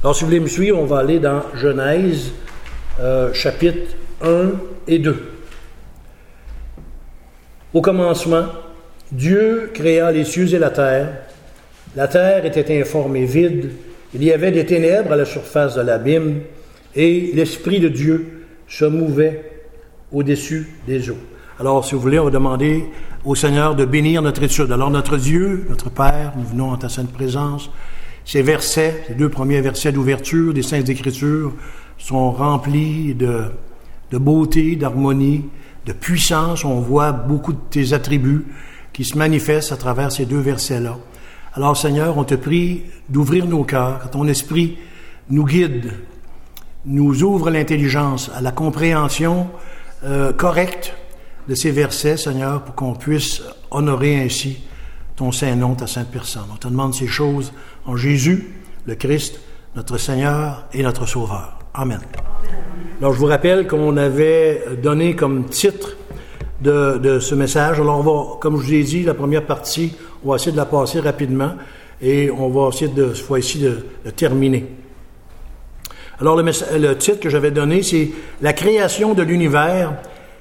Alors, si vous voulez me suivre, on va aller dans Genèse, chapitre 1 et 2. Au commencement, Dieu créa les cieux et la terre. La terre était informe et vide. Il y avait des ténèbres à la surface de l'abîme, et l'Esprit de Dieu se mouvait au-dessus des eaux. Alors, si vous voulez, on va demander au Seigneur de bénir notre étude. Alors, notre Dieu, notre Père, nous venons en ta sainte présence. Ces versets, ces 2 premiers versets d'ouverture des Saintes Écritures sont remplis de beauté, d'harmonie, de puissance. On voit beaucoup de tes attributs qui se manifestent à travers ces 2 versets-là. Alors, Seigneur, on te prie d'ouvrir nos cœurs, que ton esprit nous guide, nous ouvre l'intelligence à la compréhension correcte de ces versets, Seigneur, pour qu'on puisse honorer ainsi ton saint nom, ta sainte personne. On te demande ces choses en Jésus, le Christ, notre Seigneur et notre Sauveur. Amen. Alors, je vous rappelle qu'on avait donné comme titre de ce message. Alors, on va, comme je vous ai dit, la première partie, on va essayer de la passer rapidement et on va essayer cette fois-ci de terminer. Alors, le titre que j'avais donné, c'est « La création de l'univers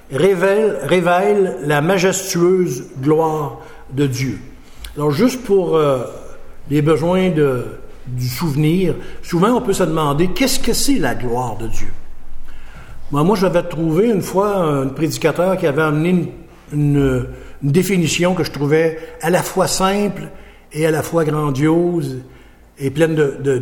révèle la majestueuse gloire de Dieu ». Alors, juste pour les besoins du souvenir, souvent on peut se demander qu'est-ce que c'est la gloire de Dieu. Moi, j'avais trouvé une fois un prédicateur qui avait amené une définition que je trouvais à la fois simple et à la fois grandiose et pleine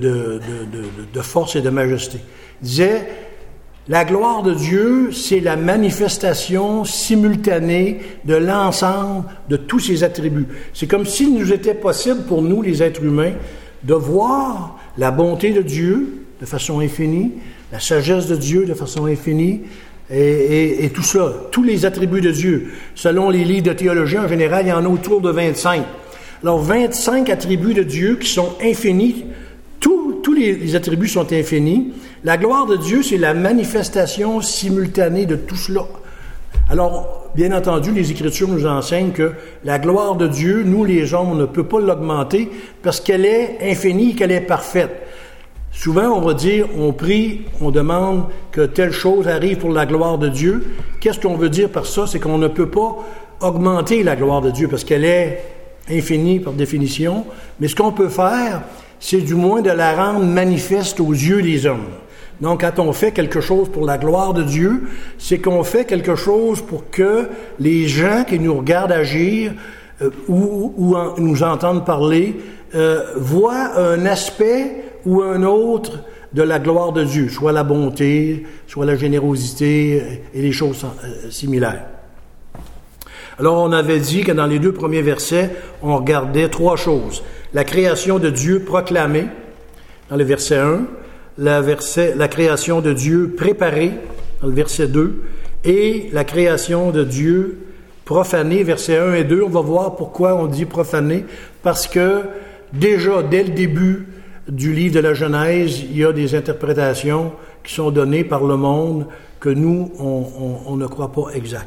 de force et de majesté. Il disait, la gloire de Dieu, c'est la manifestation simultanée de l'ensemble de tous ses attributs. C'est comme s'il nous était possible pour nous, les êtres humains, de voir la bonté de Dieu de façon infinie, la sagesse de Dieu de façon infinie, et tout ça, tous les attributs de Dieu. Selon les livres de théologie, en général, il y en a autour de 25. Alors, 25 attributs de Dieu qui sont infinis. Tous les attributs sont infinis. La gloire de Dieu, c'est la manifestation simultanée de tout cela. Alors, bien entendu, les Écritures nous enseignent que la gloire de Dieu, nous les hommes, on ne peut pas l'augmenter parce qu'elle est infinie, qu'elle est parfaite. Souvent, on va dire, on prie, on demande que telle chose arrive pour la gloire de Dieu. Qu'est-ce qu'on veut dire par ça? C'est qu'on ne peut pas augmenter la gloire de Dieu parce qu'elle est infinie par définition. Mais ce qu'on peut faire, c'est du moins de la rendre manifeste aux yeux des hommes. Donc, quand on fait quelque chose pour la gloire de Dieu, c'est qu'on fait quelque chose pour que les gens qui nous regardent agir ou nous entendent parler voient un aspect ou un autre de la gloire de Dieu, soit la bonté, soit la générosité et les choses similaires. Alors, on avait dit que dans les 2 premiers versets, on regardait 3 choses. La création de Dieu proclamée, dans le verset 1, la création de Dieu préparée, dans le verset 2, et la création de Dieu profanée, versets 1 et 2. On va voir pourquoi on dit profanée, parce que déjà, dès le début du livre de la Genèse, il y a des interprétations qui sont données par le monde que nous, on ne croit pas exactes.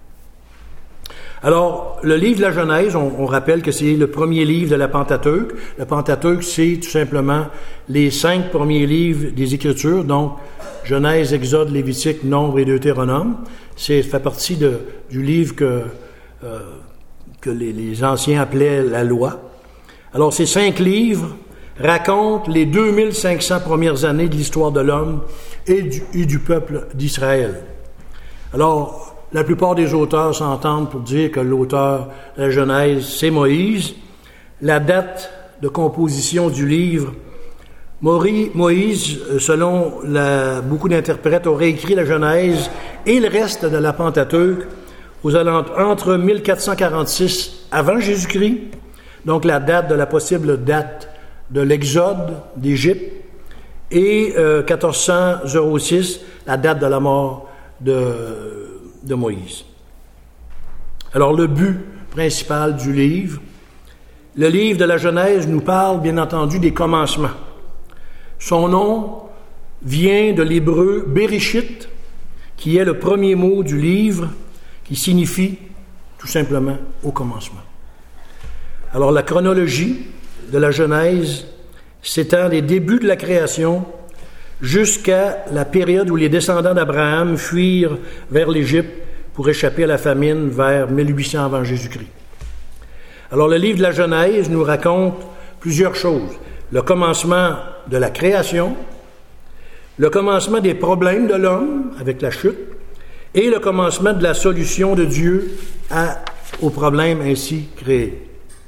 Alors, le livre de la Genèse, on rappelle que c'est le premier livre de la Pentateuque. Le Pentateuque, c'est tout simplement les 5 premiers livres des Écritures, donc Genèse, Exode, Lévitique, Nombre et Deutéronome. Ça fait partie du livre que les anciens appelaient la loi. Alors, ces 5 livres racontent les 2500 premières années de l'histoire de l'homme et du peuple d'Israël. Alors, la plupart des auteurs s'entendent pour dire que l'auteur de la Genèse, c'est Moïse. La date de composition du livre, Moïse, selon beaucoup d'interprètes, aurait écrit la Genèse et le reste de la Pentateuque entre 1446 avant Jésus-Christ, donc la possible date de l'Exode d'Égypte, et 1406, la date de la mort de Moïse. Alors, le but principal du livre, le livre de la Genèse nous parle, bien entendu, des commencements. Son nom vient de l'hébreu Bereshit, qui est le premier mot du livre, qui signifie tout simplement au commencement. Alors, la chronologie de la Genèse, s'étend des débuts de la création jusqu'à la période où les descendants d'Abraham fuirent vers l'Égypte pour échapper à la famine vers 1800 avant Jésus-Christ. Alors, le livre de la Genèse nous raconte plusieurs choses. Le commencement de la création, le commencement des problèmes de l'homme avec la chute, et le commencement de la solution de Dieu aux problèmes ainsi créés.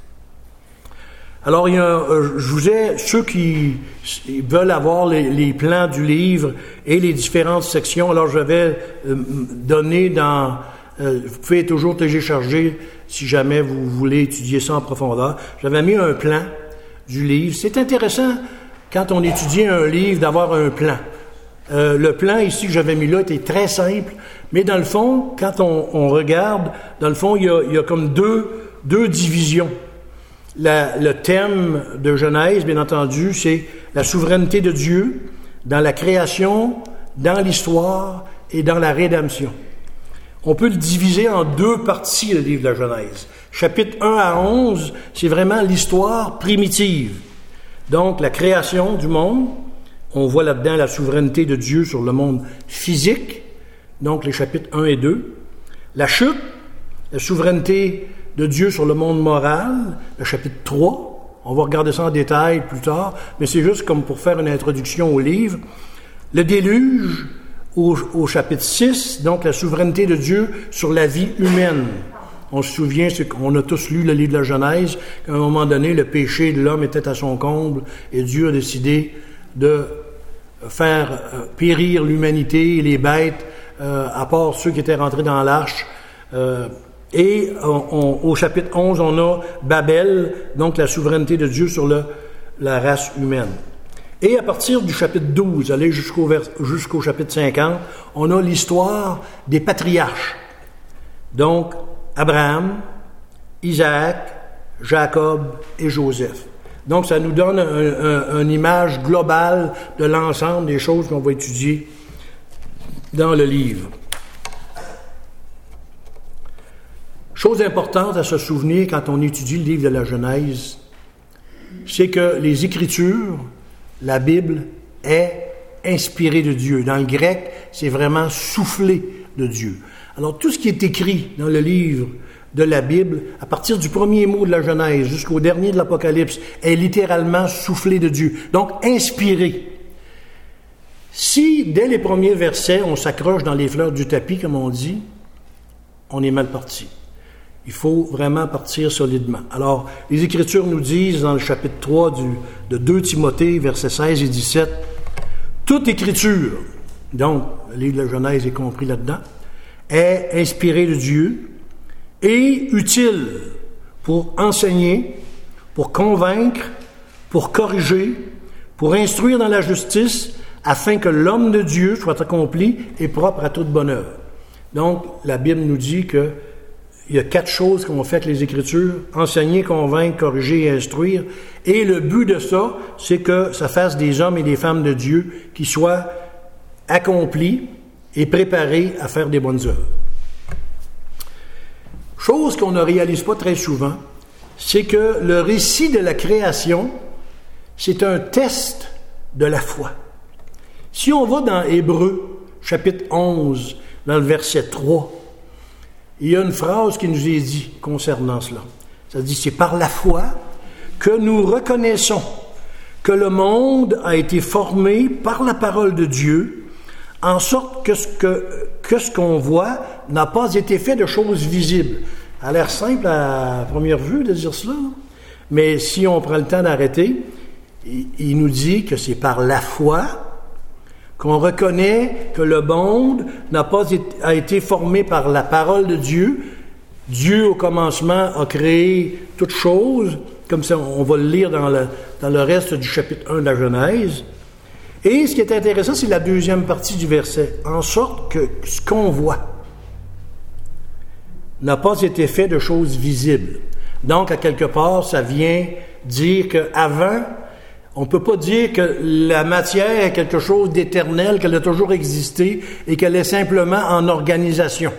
Alors, je vous ai, ceux qui veulent avoir les plans du livre et les différentes sections, alors je vais donner vous pouvez toujours télécharger si jamais vous voulez étudier ça en profondeur. J'avais mis un plan du livre. C'est intéressant, quand on étudie un livre, d'avoir un plan. Le plan ici que j'avais mis là était très simple, mais dans le fond, quand on regarde, dans le fond, il y a comme deux divisions. Le thème de Genèse, bien entendu, c'est la souveraineté de Dieu dans la création, dans l'histoire et dans la rédemption. On peut le diviser en deux parties, le livre de la Genèse. Chapitres 1 à 11, c'est vraiment l'histoire primitive. Donc, la création du monde. On voit là-dedans la souveraineté de Dieu sur le monde physique, donc les chapitres 1 et 2. La chute, la souveraineté de Dieu sur le monde moral, le chapitre 3. On va regarder ça en détail plus tard, mais c'est juste comme pour faire une introduction au livre. Le déluge, au chapitre 6, donc la souveraineté de Dieu sur la vie humaine. On se souvient, on a tous lu le livre de la Genèse, qu'à un moment donné, le péché de l'homme était à son comble et Dieu a décidé de faire périr l'humanité et les bêtes, à part ceux qui étaient rentrés dans l'arche. Et au chapitre 11, on a Babel, donc la souveraineté de Dieu sur la race humaine. Et à partir du chapitre 12, aller jusqu'au chapitre 50, on a l'histoire des patriarches. Donc, Abraham, Isaac, Jacob et Joseph. Donc, ça nous donne une image globale de l'ensemble des choses qu'on va étudier dans le livre. Chose importante à se souvenir quand on étudie le livre de la Genèse, c'est que les Écritures, la Bible, est inspirée de Dieu. Dans le grec, c'est vraiment soufflé de Dieu. Alors, tout ce qui est écrit dans le livre de la Bible, à partir du premier mot de la Genèse jusqu'au dernier de l'Apocalypse, est littéralement soufflé de Dieu. Donc, inspiré. Si, dès les premiers versets, on s'accroche dans les fleurs du tapis, comme on dit, on est mal parti. Il faut vraiment partir solidement. Alors, les Écritures nous disent, dans le chapitre 3 de 2 Timothée, versets 16 et 17, « Toute Écriture, donc le livre de la Genèse est compris là-dedans, est inspirée de Dieu et utile pour enseigner, pour convaincre, pour corriger, pour instruire dans la justice, afin que l'homme de Dieu soit accompli et propre à toute bonne œuvre. » Donc, la Bible nous dit que il y a 4 choses qu'on fait avec les Écritures: enseigner, convaincre, corriger et instruire. Et le but de ça, c'est que ça fasse des hommes et des femmes de Dieu qui soient accomplis et préparés à faire des bonnes œuvres. Chose qu'on ne réalise pas très souvent, c'est que le récit de la création, c'est un test de la foi. Si on va dans Hébreux, chapitre 11, dans le verset 3, il y a une phrase qui nous est dite concernant cela. Ça dit, c'est par la foi que nous reconnaissons que le monde a été formé par la parole de Dieu, en sorte que ce qu'on voit n'a pas été fait de choses visibles. Ça a l'air simple à première vue de dire cela, mais si on prend le temps d'arrêter, il nous dit que c'est par la foi qu'on reconnaît que le monde a été formé par la parole de Dieu. Dieu, au commencement, a créé toutes choses, comme ça on va le lire dans le reste du chapitre 1 de la Genèse. Et ce qui est intéressant, c'est la deuxième partie du verset. En sorte que ce qu'on voit n'a pas été fait de choses visibles. Donc, à quelque part, ça vient dire qu'avant, on ne peut pas dire que la matière est quelque chose d'éternel, qu'elle a toujours existé et qu'elle est simplement en organisation.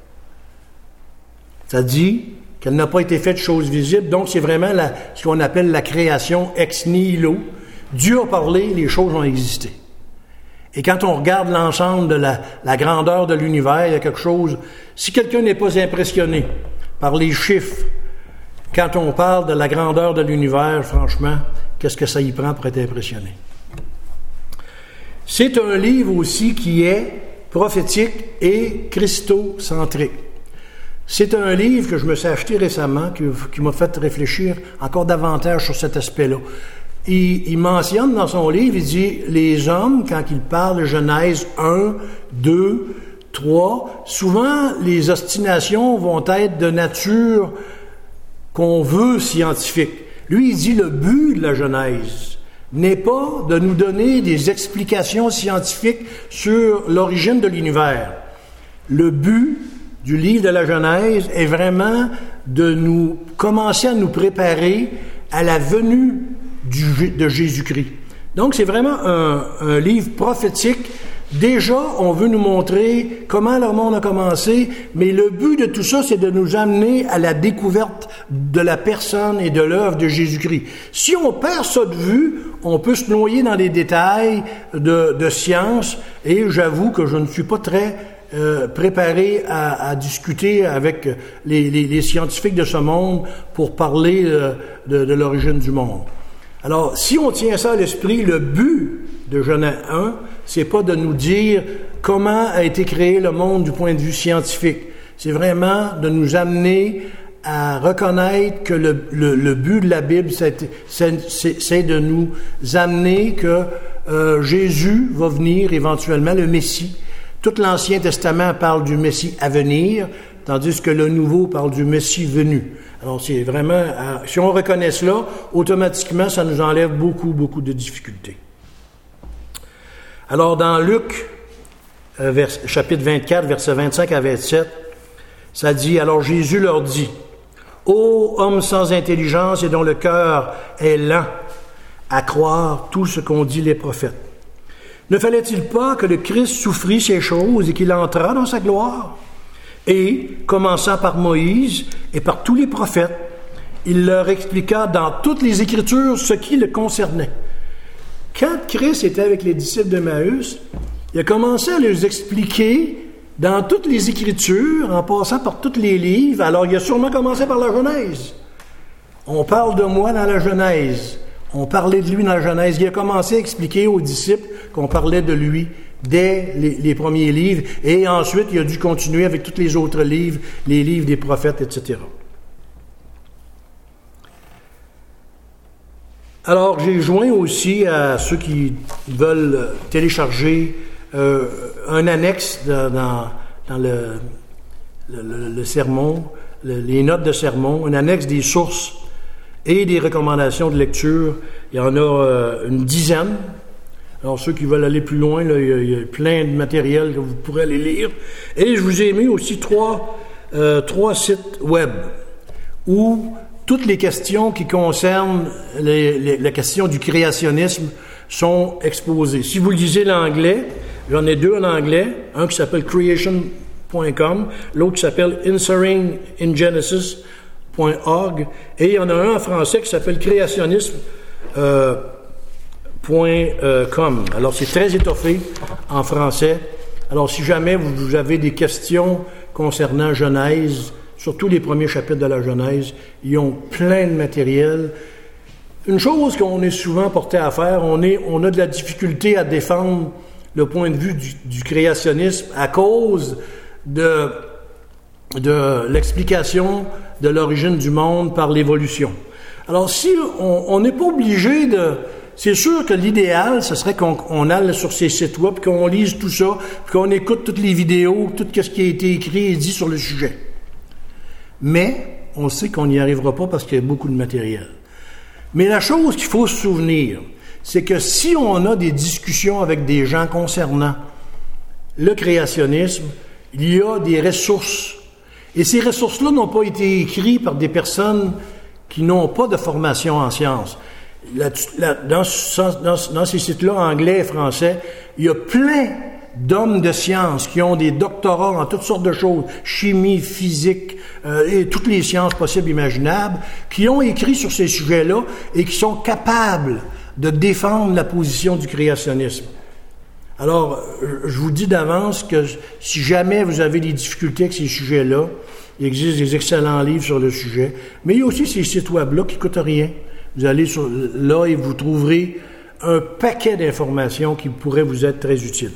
Ça dit qu'elle n'a pas été faite de choses visibles, donc c'est vraiment ce qu'on appelle la création ex nihilo, Dieu a parlé, les choses ont existé. Et quand on regarde l'ensemble de la grandeur de l'univers, il y a quelque chose... Si quelqu'un n'est pas impressionné par les chiffres, quand on parle de la grandeur de l'univers, franchement, qu'est-ce que ça y prend pour être impressionné? C'est un livre aussi qui est prophétique et christocentrique. C'est un livre que je me suis acheté récemment, qui m'a fait réfléchir encore davantage sur cet aspect-là. Il mentionne dans son livre, il dit, les hommes, quand ils parlent de Genèse 1, 2, 3, souvent les ostinations vont être de nature qu'on veut scientifique. Lui, il dit, le but de la Genèse n'est pas de nous donner des explications scientifiques sur l'origine de l'univers. Le but du livre de la Genèse est vraiment de nous commencer à nous préparer à la venue de Jésus-Christ. Donc, c'est vraiment un livre prophétique. Déjà, on veut nous montrer comment le monde a commencé, mais le but de tout ça, c'est de nous amener à la découverte de la personne et de l'œuvre de Jésus-Christ. Si on perd ça de vue, on peut se noyer dans les détails de science, et j'avoue que je ne suis pas très préparé à discuter avec les scientifiques de ce monde pour parler de l'origine du monde. Alors, si on tient ça à l'esprit, le but de Genèse 1, c'est pas de nous dire comment a été créé le monde du point de vue scientifique. C'est vraiment de nous amener à reconnaître que le but de la Bible, c'est de nous amener que Jésus va venir éventuellement, le Messie. Tout l'Ancien Testament parle du Messie à venir, tandis que le Nouveau parle du Messie venu. Alors, c'est vraiment... si on reconnaît cela, automatiquement, ça nous enlève beaucoup, beaucoup de difficultés. Alors, dans Luc, chapitre 24, versets 25 à 27, ça dit, « Alors Jésus leur dit, « Ô homme sans intelligence et dont le cœur est lent à croire tout ce qu'ont dit les prophètes. Ne fallait-il pas que le Christ souffrit ces choses et qu'il entrât dans sa gloire? Et, commençant par Moïse et par tous les prophètes, il leur expliqua dans toutes les Écritures ce qui le concernait. » Quand Christ était avec les disciples d'Emmaüs, il a commencé à les expliquer dans toutes les Écritures, en passant par tous les livres. Alors, il a sûrement commencé par la Genèse. On parle de moi dans la Genèse. On parlait de lui dans la Genèse. Il a commencé à expliquer aux disciples qu'on parlait de lui dès les premiers livres. Et ensuite, il a dû continuer avec tous les autres livres, les livres des prophètes, etc. Alors, j'ai joint aussi à ceux qui veulent télécharger un annexe dans le sermon, les notes de sermon, un annexe des sources et des recommandations de lecture. Il y en a une dizaine. Alors, ceux qui veulent aller plus loin, là, il y a plein de matériel que vous pourrez aller lire. Et je vous ai mis aussi trois sites web où toutes les questions qui concernent la question du créationnisme sont exposées. Si vous lisez l'anglais, j'en ai deux en anglais, un qui s'appelle creation.com, l'autre qui s'appelle inseringingenesis.org, et il y en a un en français qui s'appelle créationnisme.com. Alors, c'est très étoffé en français. Alors, si jamais vous avez des questions concernant Genèse, surtout les premiers chapitres de la Genèse, ils ont plein de matériel. Une chose qu'on est souvent porté à faire, on a de la difficulté à défendre le point de vue du créationnisme à cause de l'explication de l'origine du monde par l'évolution. Alors, si on n'est pas obligé de... C'est sûr que l'idéal, ce serait qu'on aille sur ces sites web, qu'on lise tout ça, puis qu'on écoute toutes les vidéos, tout ce qui a été écrit et dit sur le sujet. Mais on sait qu'on n'y arrivera pas parce qu'il y a beaucoup de matériel. Mais la chose qu'il faut se souvenir, c'est que si on a des discussions avec des gens concernant le créationnisme, il y a des ressources. Et ces ressources-là n'ont pas été écrites par des personnes qui n'ont pas de formation en sciences. Dans ces sites-là, anglais et français, il y a plein d'hommes de science qui ont des doctorats en toutes sortes de choses, chimie, physique, et toutes les sciences possibles et imaginables, qui ont écrit sur ces sujets-là et qui sont capables de défendre la position du créationnisme. Alors, je vous dis d'avance que si jamais vous avez des difficultés avec ces sujets-là, il existe des excellents livres sur le sujet, mais il y a aussi ces sites web-là qui ne coûtent rien. Vous allez là et vous trouverez un paquet d'informations qui pourraient vous être très utiles.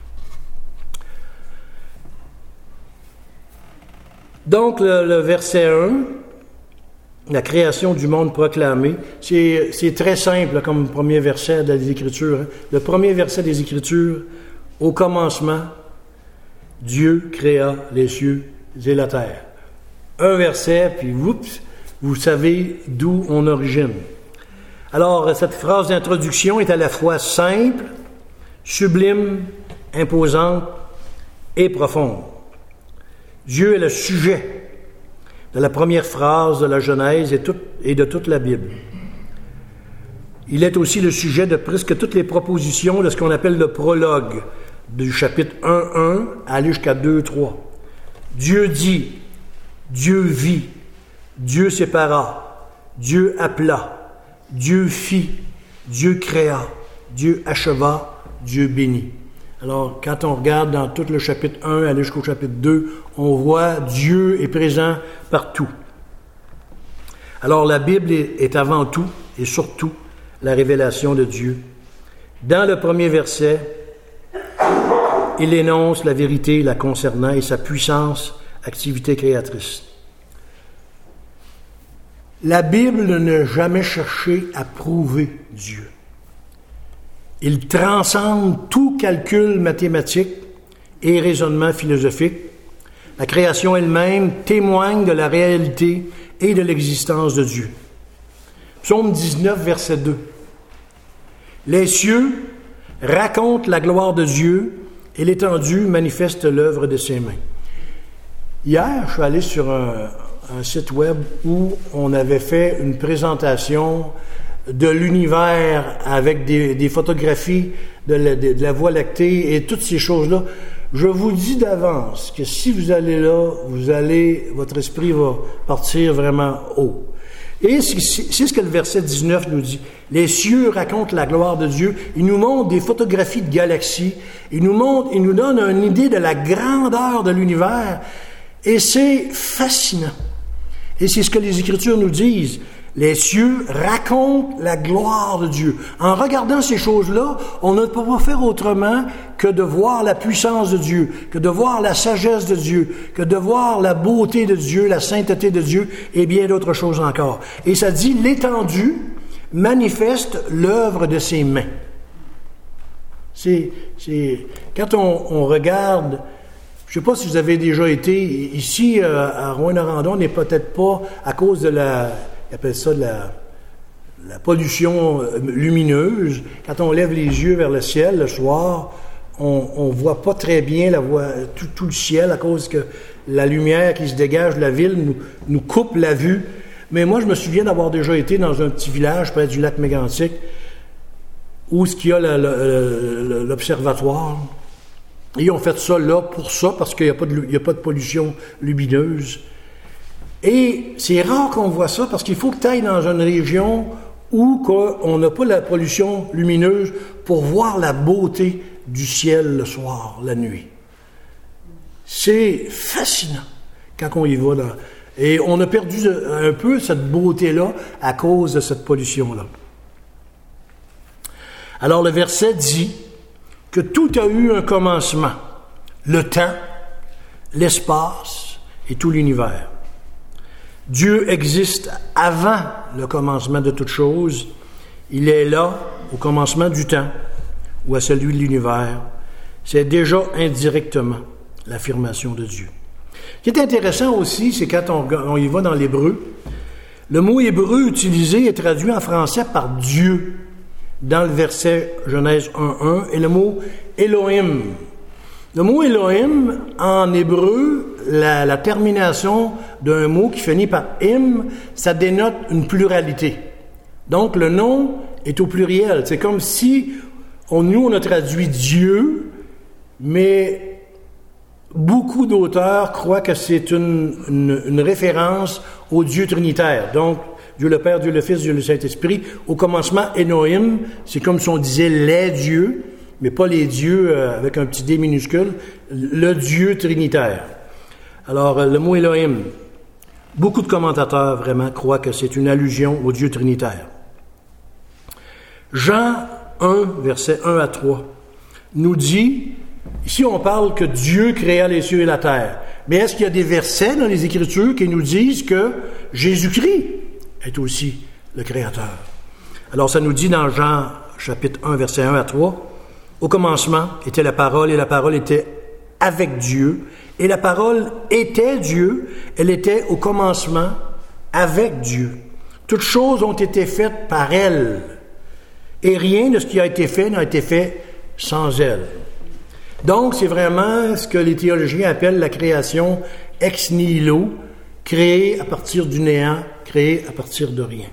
Donc, le verset 1, la création du monde proclamé, c'est très simple comme premier verset des Écritures. Hein. Le premier verset des Écritures, au commencement, Dieu créa les cieux et la terre. Un verset, puis oups, vous savez d'où on origine. Alors, cette phrase d'introduction est à la fois simple, sublime, imposante et profonde. Dieu est le sujet de la première phrase de la Genèse et de toute la Bible. Il est aussi le sujet de presque toutes les propositions de ce qu'on appelle le prologue, du chapitre 1.1 à aller jusqu'à 2.3. Dieu dit, Dieu vit, Dieu sépara, Dieu appela, Dieu fit, Dieu créa, Dieu acheva, Dieu bénit. Alors, quand on regarde dans tout le chapitre 1 aller jusqu'au chapitre 2, on voit Dieu est présent partout. Alors, la Bible est avant tout et surtout la révélation de Dieu. Dans le premier verset, il énonce la vérité la concernant et sa puissance, activité créatrice. La Bible n'a jamais cherché à prouver Dieu. Il transcende tout calcul mathématique et raisonnement philosophique. La création elle-même témoigne de la réalité et de l'existence de Dieu. Psaume 19, verset 2. Les cieux racontent la gloire de Dieu et l'étendue manifeste l'œuvre de ses mains. Hier, je suis allé sur un site web où on avait fait une présentation de l'univers avec des photographies de la Voie lactée et toutes ces choses-là. Je vous dis d'avance que si vous allez là, votre esprit va partir vraiment haut. Et c'est ce que le verset 19 nous dit. Les cieux racontent la gloire de Dieu. Il nous montre des photographies de galaxies. Il nous donne une idée de la grandeur de l'univers. Et c'est fascinant. Et c'est ce que les Écritures nous disent. Les cieux racontent la gloire de Dieu. En regardant ces choses-là, on ne peut pas faire autrement que de voir la puissance de Dieu, que de voir la sagesse de Dieu, que de voir la beauté de Dieu, la sainteté de Dieu et bien d'autres choses encore. Et ça dit, l'étendue manifeste l'œuvre de ses mains. Quand on regarde, je ne sais pas si vous avez déjà été ici à Rouyn-Noranda, on n'est peut-être pas à cause de ils appellent ça de la pollution lumineuse. Quand on lève les yeux vers le ciel le soir, on voit pas très bien tout le ciel à cause que la lumière qui se dégage de la ville nous coupe la vue. Mais moi, je me souviens d'avoir déjà été dans un petit village près du lac Mégantic où il y a l'observatoire. Et ils ont fait ça là pour ça, parce qu'il n'y a pas de pollution lumineuse. Et c'est rare qu'on voit ça, parce qu'il faut que tu ailles dans une région où on n'a pas la pollution lumineuse pour voir la beauté du ciel le soir, la nuit. C'est fascinant quand on y va. Et on a perdu un peu cette beauté-là à cause de cette pollution-là. Alors le verset dit que tout a eu un commencement, le temps, l'espace et tout l'univers. Dieu existe avant le commencement de toute chose. Il est là au commencement du temps ou à celui de l'univers. C'est déjà indirectement l'affirmation de Dieu. Ce qui est intéressant aussi, c'est quand on y va dans l'hébreu, le mot hébreu utilisé est traduit en français par Dieu dans le verset Genèse 1.1 et le mot Elohim. Le mot Elohim, en hébreu, la termination d'un mot qui finit par im, ça dénote une pluralité. Donc, le nom est au pluriel. C'est comme si on a traduit Dieu, mais beaucoup d'auteurs croient que c'est une référence au Dieu trinitaire. Donc, Dieu le Père, Dieu le Fils, Dieu le Saint-Esprit. Au commencement, Elohim, c'est comme si on disait les dieux, mais pas les dieux avec un petit D minuscule, le Dieu trinitaire. Alors, le mot Elohim, beaucoup de commentateurs vraiment croient que c'est une allusion au Dieu trinitaire. Jean 1, versets 1 à 3, nous dit, ici on parle que Dieu créa les cieux et la terre. Mais est-ce qu'il y a des versets dans les Écritures qui nous disent que Jésus-Christ est aussi le Créateur? Alors ça nous dit dans Jean chapitre 1, versets 1 à 3, « Au commencement était la parole, et la parole était avec Dieu, et la parole était Dieu, elle était au commencement avec Dieu. Toutes choses ont été faites par elle, et rien de ce qui a été fait n'a été fait sans elle. » Donc, c'est vraiment ce que les théologiens appellent la création ex nihilo, créée à partir du néant, créée à partir de rien.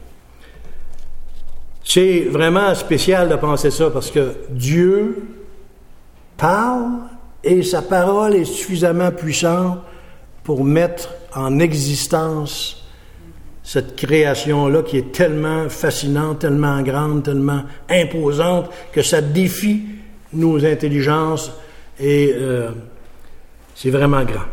C'est vraiment spécial de penser ça parce que Dieu parle et sa parole est suffisamment puissante pour mettre en existence cette création-là qui est tellement fascinante, tellement grande, tellement imposante que ça défie nos intelligences et c'est vraiment grand.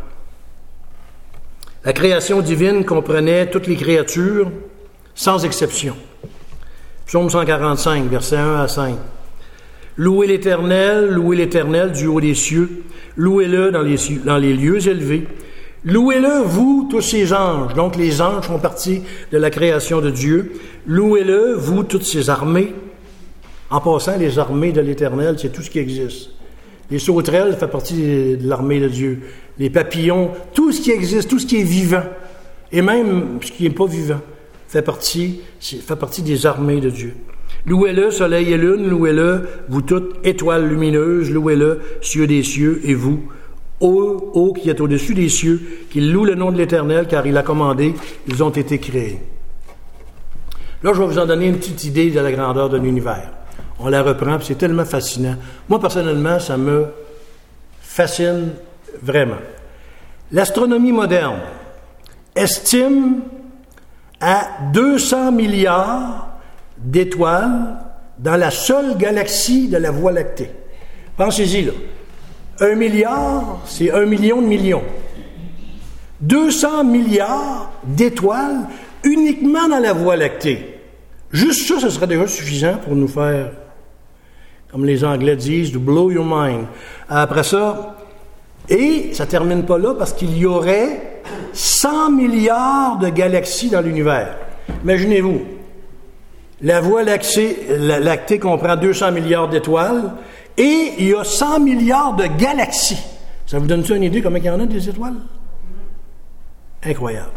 La création divine comprenait toutes les créatures sans exception. Psaume 145, versets 1 à 5. Louez l'Éternel du haut des cieux, louez-le dans les lieux élevés. Louez-le, vous, tous ses anges. Donc, les anges font partie de la création de Dieu. Louez-le, vous, toutes ses armées. En passant, les armées de l'Éternel, c'est tout ce qui existe. Les sauterelles font partie de l'armée de Dieu. Les papillons, tout ce qui existe, tout ce qui est vivant, et même ce qui n'est pas vivant, fait partie des armées de Dieu. Louez-le, soleil et lune, louez-le, vous toutes, étoiles lumineuses, louez-le, cieux des cieux, et vous, ô qui êtes au-dessus des cieux, qu'ils louent le nom de l'Éternel, car il a commandé, ils ont été créés. Là, je vais vous en donner une petite idée de la grandeur de l'univers. On la reprend, puis c'est tellement fascinant. Moi, personnellement, ça me fascine vraiment. L'astronomie moderne estime à 200 milliards d'étoiles dans la seule galaxie de la Voie lactée. Pensez-y, là. 1 milliard, c'est 1 million de millions. 200 milliards d'étoiles uniquement dans la Voie lactée. Juste ça, ce serait déjà suffisant pour nous faire, comme les Anglais disent, to blow your mind. Après ça, et ça ne termine pas là parce qu'il y aurait 100 milliards de galaxies dans l'univers. Imaginez-vous, la Voie lactée comprend 200 milliards d'étoiles et il y a 100 milliards de galaxies. Ça vous donne-tu une idée comment il y en a des étoiles? Incroyable.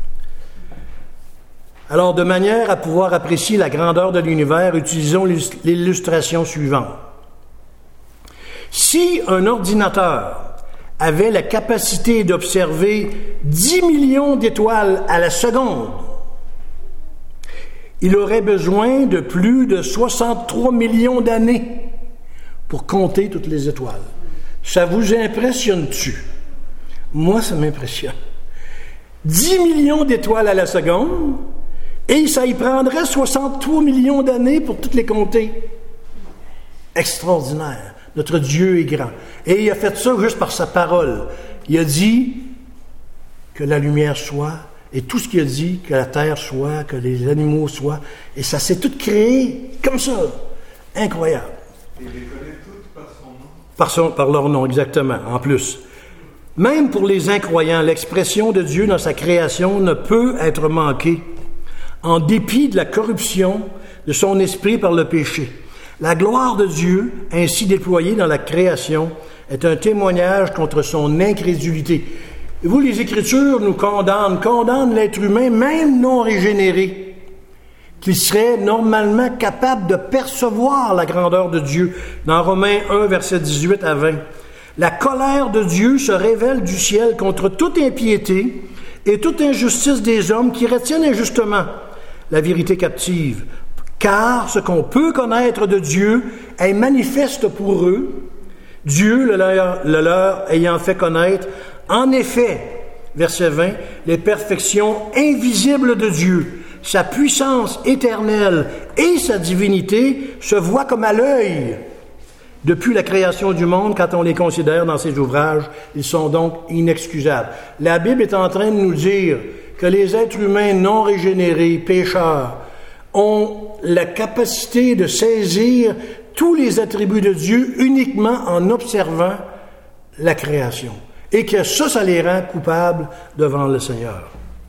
Alors, de manière à pouvoir apprécier la grandeur de l'univers, utilisons l'illustration suivante. Si un ordinateur avait la capacité d'observer 10 millions d'étoiles à la seconde, il aurait besoin de plus de 63 millions d'années pour compter toutes les étoiles. Ça vous impressionne-tu? Moi, ça m'impressionne. 10 millions d'étoiles à la seconde, et ça y prendrait 63 millions d'années pour toutes les compter. Extraordinaire. Notre Dieu est grand. Et il a fait ça juste par sa parole. Il a dit que la lumière soit, et tout ce qu'il a dit, que la terre soit, que les animaux soient, et ça s'est tout créé comme ça. Incroyable. Et il les connaît toutes par son nom. Par leur nom, exactement, en plus. Même pour les incroyants, l'expression de Dieu dans sa création ne peut être manquée, en dépit de la corruption de son esprit par le péché. La gloire de Dieu, ainsi déployée dans la création, est un témoignage contre son incrédulité. Et vous, les Écritures nous condamnent l'être humain, même non régénéré, qui serait normalement capable de percevoir la grandeur de Dieu. Dans Romains 1, versets 18 à 20, la colère de Dieu se révèle du ciel contre toute impiété et toute injustice des hommes qui retiennent injustement la vérité captive. Car ce qu'on peut connaître de Dieu est manifeste pour eux, Dieu le leur ayant fait connaître. En effet, verset 20, les perfections invisibles de Dieu, sa puissance éternelle et sa divinité se voient comme à l'œil. Depuis la création du monde, quand on les considère dans ses ouvrages, ils sont donc inexcusables. La Bible est en train de nous dire que les êtres humains non régénérés, pécheurs, ont la capacité de saisir tous les attributs de Dieu uniquement en observant la création. Et que ça les rend coupables devant le Seigneur.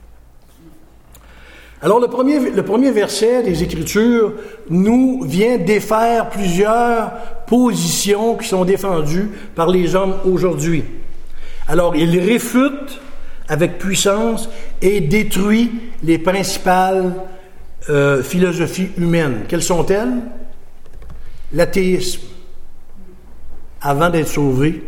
Alors, le premier verset des Écritures nous vient défaire plusieurs positions qui sont défendues par les hommes aujourd'hui. Alors, il réfute avec puissance et détruit les principales philosophies humaines. Quelles sont-elles? L'athéisme. Avant d'être sauvé,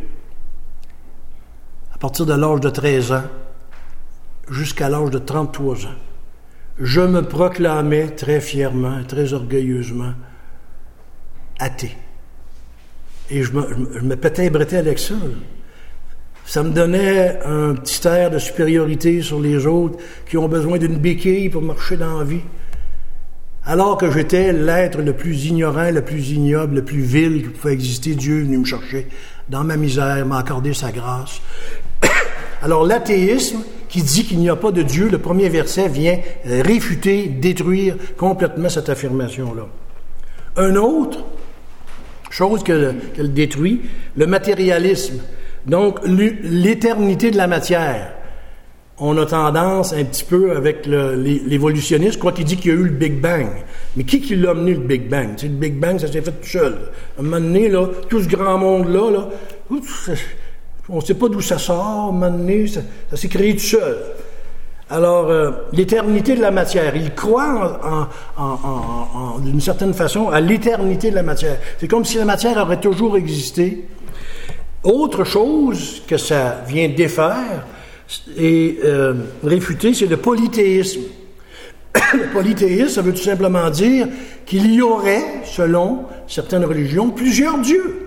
à partir de l'âge de 13 ans, jusqu'à l'âge de 33 ans, je me proclamais très fièrement, très orgueilleusement athée. Et je me pétais et brettais avec ça. Ça me donnait un petit air de supériorité sur les autres qui ont besoin d'une béquille pour marcher dans la vie. Alors que j'étais l'être le plus ignorant, le plus ignoble, le plus vil qui pouvait exister, Dieu est venu me chercher dans ma misère, m'a accordé sa grâce. Alors l'athéisme, qui dit qu'il n'y a pas de Dieu, le premier verset vient réfuter, détruire complètement cette affirmation-là. Un autre chose qu'elle détruit, le matérialisme, donc l'éternité de la matière. On a tendance un petit peu avec l'évolutionniste, quoi qu'il dit qu'il y a eu le Big Bang. Mais qui l'a amené le Big Bang? Tu sais, le Big Bang, ça s'est fait tout seul. À un moment donné, là, tout ce grand monde-là, on ne sait pas d'où ça sort, à un moment donné, ça s'est créé tout seul. Alors, l'éternité de la matière, il croit d'une certaine façon à l'éternité de la matière. C'est comme si la matière aurait toujours existé. Autre chose que ça vient défaire et réfuter, c'est le polythéisme. Le polythéisme, ça veut tout simplement dire qu'il y aurait, selon certaines religions, plusieurs dieux.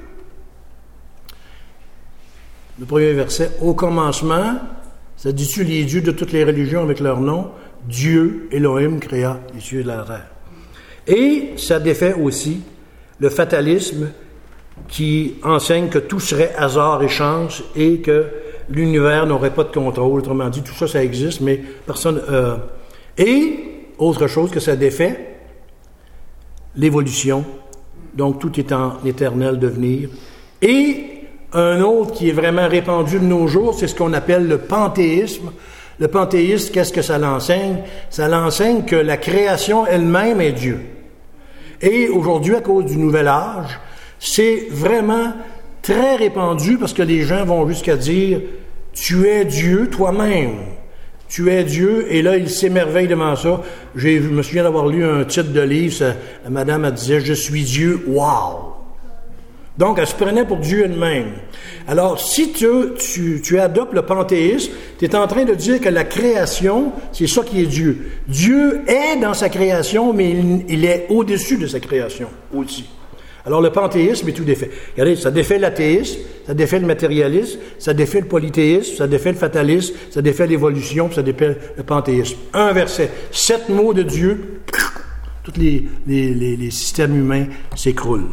Le premier verset, au commencement, ça dit-tu les dieux de toutes les religions avec leur nom? Dieu, Elohim, créa les cieux et la terre. Et ça défait aussi le fatalisme qui enseigne que tout serait hasard et chance et que l'univers n'aurait pas de contrôle. Autrement dit, tout ça, ça existe, mais personne... Et, autre chose que ça défait, l'évolution. Donc, tout est en éternel devenir. Et un autre qui est vraiment répandu de nos jours, c'est ce qu'on appelle le panthéisme. Le panthéisme, qu'est-ce que ça l'enseigne? Ça l'enseigne que la création elle-même est Dieu. Et aujourd'hui, à cause du nouvel âge, c'est vraiment très répandu parce que les gens vont jusqu'à dire « Tu es Dieu toi-même. Tu es Dieu. » Et là, ils s'émerveillent devant ça. Je me souviens d'avoir lu un titre de livre, la madame, elle disait « Je suis Dieu. Wow! » Donc, elle se prenait pour Dieu elle-même. Alors, si tu adoptes le panthéisme, tu es en train de dire que la création, c'est ça qui est Dieu. Dieu est dans sa création, mais il est au-dessus de sa création aussi. Alors, le panthéisme est tout défait. Regardez, ça défait l'athéisme, ça défait le matérialisme, ça défait le polythéisme, ça défait le fatalisme, ça défait l'évolution, puis ça défait le panthéisme. Un verset, 7 mots de Dieu, tous les systèmes humains s'écroulent.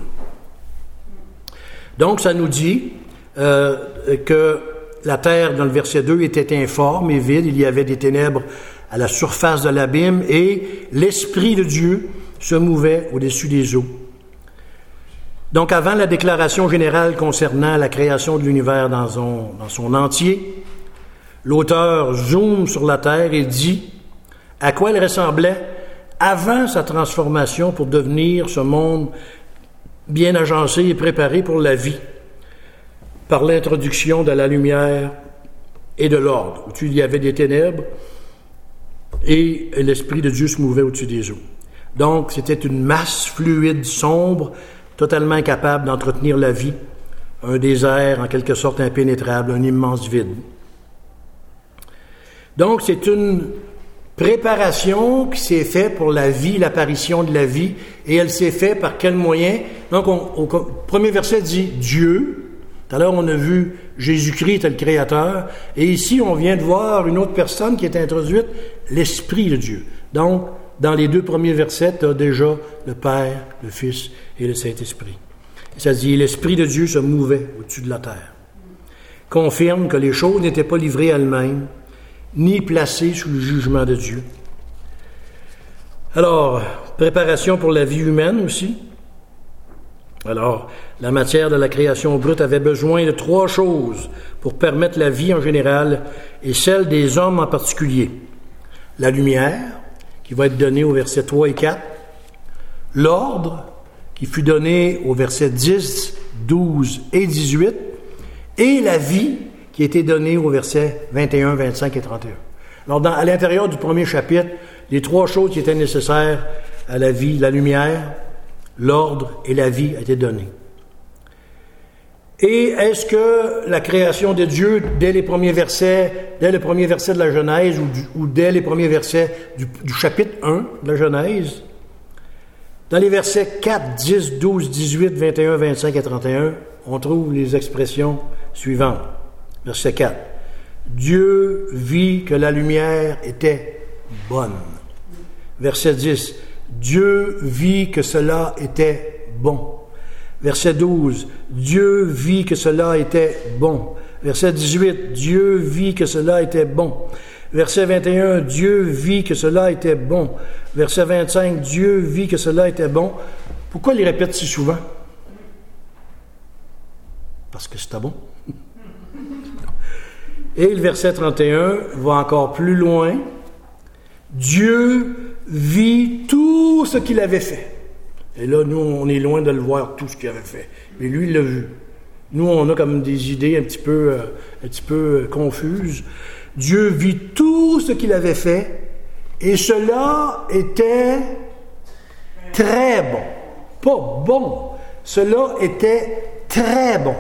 Donc, ça nous dit que la terre, dans le verset 2, était informe et vide. Il y avait des ténèbres à la surface de l'abîme et l'Esprit de Dieu se mouvait au-dessus des eaux. Donc, avant la déclaration générale concernant la création de l'univers dans son entier, l'auteur zoome sur la terre et dit à quoi elle ressemblait avant sa transformation pour devenir ce monde bien agencé et préparé pour la vie, par l'introduction de la lumière et de l'ordre. Au-dessus, il y avait des ténèbres et l'Esprit de Dieu se mouvait au-dessus des eaux. Donc, c'était une masse fluide, sombre, totalement incapable d'entretenir la vie, un désert en quelque sorte impénétrable, un immense vide. Donc, c'est une préparation qui s'est faite pour la vie, l'apparition de la vie, et elle s'est faite par quel moyen? Donc, au premier verset dit Dieu. Tout à l'heure, on a vu Jésus-Christ est le Créateur, et ici, on vient de voir une autre personne qui est introduite, l'Esprit de Dieu. Donc, dans les 2 premiers versets, tu as déjà le Père, le Fils et le Saint-Esprit. Ça dit, l'Esprit de Dieu se mouvait au-dessus de la terre. Confirme que les choses n'étaient pas livrées à elles-mêmes, ni placées sous le jugement de Dieu. Alors, préparation pour la vie humaine aussi. Alors, la matière de la création brute avait besoin de 3 choses pour permettre la vie en général et celle des hommes en particulier. La lumière, qui va être donnée au versets 3 et 4. L'ordre, qui fut donné au versets 10, 12 et 18. Et la vie, qui a été donnée au versets 21, 25 et 31. Alors, à l'intérieur du premier chapitre, les 3 choses qui étaient nécessaires à la vie, la lumière, l'ordre et la vie a été donnée. Et est-ce que la création de Dieu, dès le premier verset de la Genèse ou dès les premiers versets du chapitre 1 de la Genèse, dans les versets 4, 10, 12, 18, 21, 25 et 31, on trouve les expressions suivantes. Verset 4. Dieu vit que la lumière était bonne. Verset 10. Dieu vit que cela était bon. Verset 12. Dieu vit que cela était bon. Verset 18. Dieu vit que cela était bon. Verset 21. Dieu vit que cela était bon. Verset 25. Dieu vit que cela était bon. Pourquoi il les répète si souvent? Parce que c'était bon. Et le verset 31 va encore plus loin. Dieu vit tout ce qu'il avait fait. Et là, nous, on est loin de le voir, tout ce qu'il avait fait. Mais lui, il l'a vu. Nous, on a comme des idées un petit peu confuses. Dieu vit tout ce qu'il avait fait, et cela était très bon. Pas bon. Cela était très bon.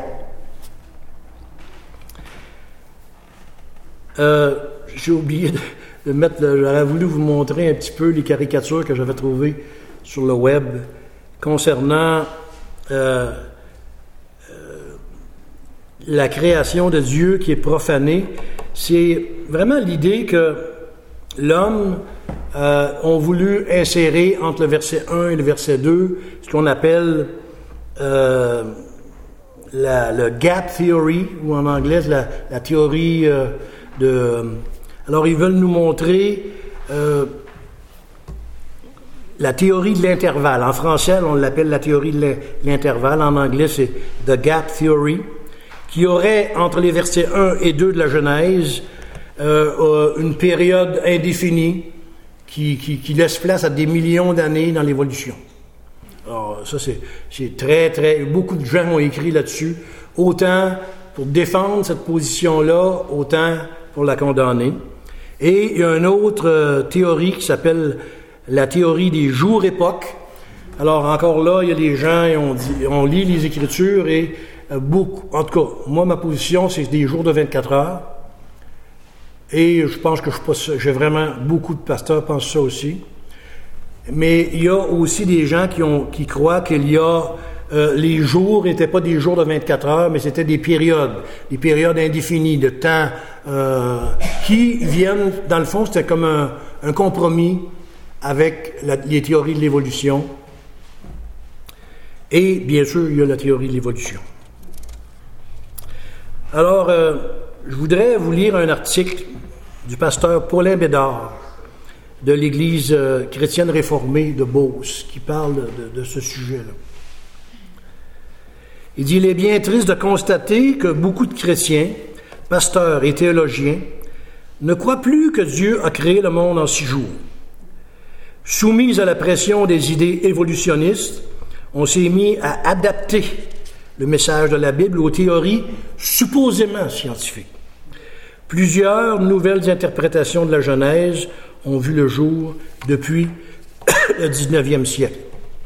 J'ai oublié de mettre, j'aurais voulu vous montrer un petit peu les caricatures que j'avais trouvées sur le web concernant la création de Dieu qui est profanée. C'est vraiment l'idée que l'homme ont voulu insérer entre le verset 1 et le verset 2 ce qu'on appelle le gap theory, ou en anglais la théorie alors, ils veulent nous montrer la théorie de l'intervalle. En français, on l'appelle la théorie de l'intervalle. En anglais, c'est the gap theory, qui aurait, entre les versets 1 et 2 de la Genèse, une période indéfinie qui laisse place à des millions d'années dans l'évolution. Alors, ça, c'est très... Beaucoup de gens ont écrit là-dessus, autant pour défendre cette position-là, autant pour la condamner. Et il y a une autre théorie qui s'appelle la théorie des jours-époques. Alors, encore là, il y a des gens, on lit les Écritures et beaucoup, en tout cas, moi, ma position, c'est des jours de 24 heures. Et je pense que j'ai vraiment, beaucoup de pasteurs pensent ça aussi. Mais il y a aussi des gens qui croient qu'il y a les jours n'étaient pas des jours de 24 heures, mais c'était des périodes indéfinies de temps qui viennent, dans le fond, c'était comme un compromis avec les théories de l'évolution. Et bien sûr, il y a la théorie de l'évolution. Alors, je voudrais vous lire un article du pasteur Paulin Bédard de l'Église chrétienne réformée de Beauce, qui parle de ce sujet-là. Il dit « Il est bien triste de constater que beaucoup de chrétiens, pasteurs et théologiens ne croient plus que Dieu a créé le monde en 6 jours. Soumis à la pression des idées évolutionnistes, on s'est mis à adapter le message de la Bible aux théories supposément scientifiques. Plusieurs nouvelles interprétations de la Genèse ont vu le jour depuis le 19e siècle.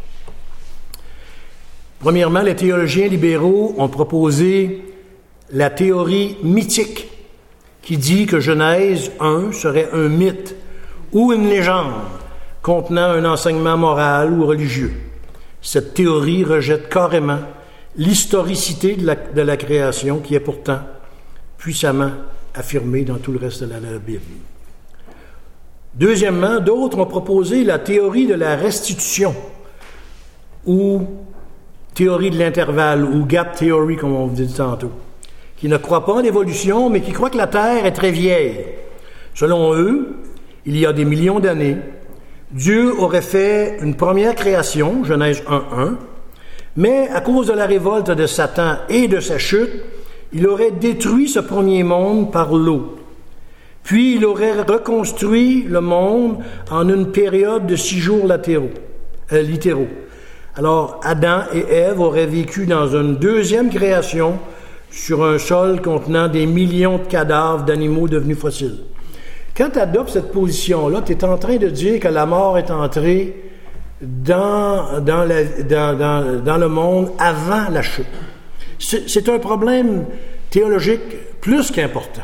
Premièrement, les théologiens libéraux ont proposé la théorie mythique qui dit que Genèse 1 serait un mythe ou une légende contenant un enseignement moral ou religieux. Cette théorie rejette carrément l'historicité de la création qui est pourtant puissamment affirmée dans tout le reste de la Bible. Deuxièmement, d'autres ont proposé la théorie de la restitution, ou théorie de l'intervalle, ou gap theory, comme on vous dit tantôt, qui ne croient pas en l'évolution, mais qui croient que la Terre est très vieille. Selon eux, il y a des millions d'années, Dieu aurait fait une première création, Genèse 1.1, mais à cause de la révolte de Satan et de sa chute, il aurait détruit ce premier monde par l'eau. Puis il aurait reconstruit le monde en une période de 6 jours littéraux. Alors Adam et Ève auraient vécu dans une deuxième création sur un sol contenant des millions de cadavres d'animaux devenus fossiles. Quand tu adoptes cette position-là, tu es en train de dire que la mort est entrée dans le monde avant la chute. C'est un problème théologique plus qu'important.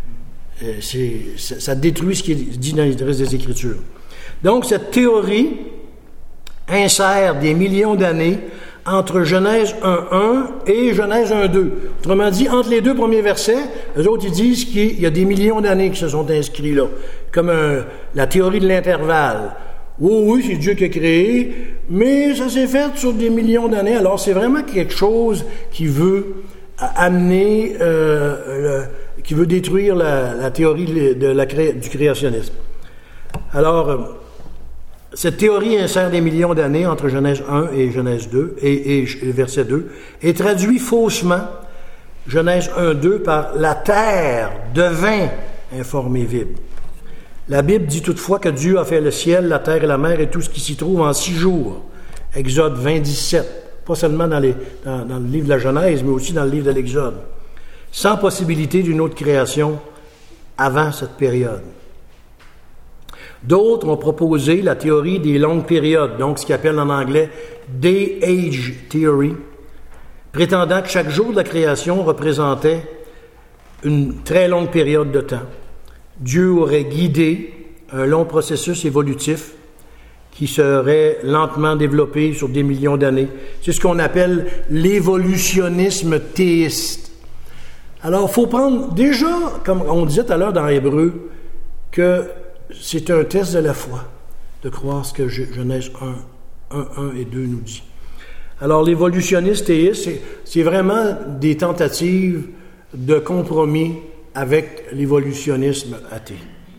Ça détruit ce qui est dit dans les restes des Écritures. Donc, cette théorie insère des millions d'années entre Genèse 1.1 et Genèse 1.2. Autrement dit, entre les deux premiers versets, eux autres, ils disent qu'il y a des millions d'années qui se sont inscrits là, comme la théorie de l'intervalle. Oui, c'est Dieu qui a créé, mais ça s'est fait sur des millions d'années. Alors, c'est vraiment quelque chose qui veut amener, qui veut détruire la théorie du créationnisme. Alors, cette théorie insère des millions d'années entre Genèse 1 et Genèse 2, et verset 2, et traduit faussement Genèse 1.2 par « la terre devint informée vide ». La Bible dit toutefois que Dieu a fait le ciel, la terre et la mer et tout ce qui s'y trouve en 6 jours. Exode 20.17. Pas seulement dans le livre de la Genèse, mais aussi dans le livre de l'Exode. Sans possibilité d'une autre création avant cette période. D'autres ont proposé la théorie des longues périodes, donc ce qu'ils appellent en anglais « Day Age Theory », prétendant que chaque jour de la création représentait une très longue période de temps. Dieu aurait guidé un long processus évolutif qui serait lentement développé sur des millions d'années. C'est ce qu'on appelle l'évolutionnisme théiste. Alors, il faut prendre déjà, comme on disait tout à l'heure dans Hébreu, que c'est un test de la foi de croire ce que Genèse 1 et 2 nous dit. Alors, l'évolutionniste théiste, c'est vraiment des tentatives de compromis avec l'évolutionnisme athée.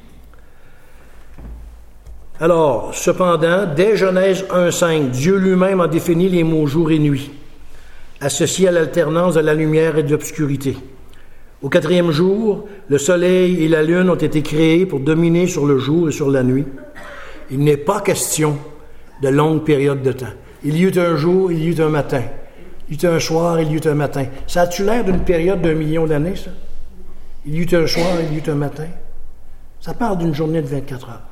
Alors, cependant, dès Genèse 1.5, Dieu lui-même a défini les mots jour et nuit, associés à l'alternance de la lumière et de l'obscurité. Au 4e jour, le soleil et la lune ont été créés pour dominer sur le jour et sur la nuit. Il n'est pas question de longues périodes de temps. Il y eut un jour, il y eut un matin. Il y eut un soir, il y eut un matin. Ça a-tu l'air d'une période d'1 million d'années, ça? Il y eut un soir, il y eut un matin. Ça parle d'une journée de 24 heures.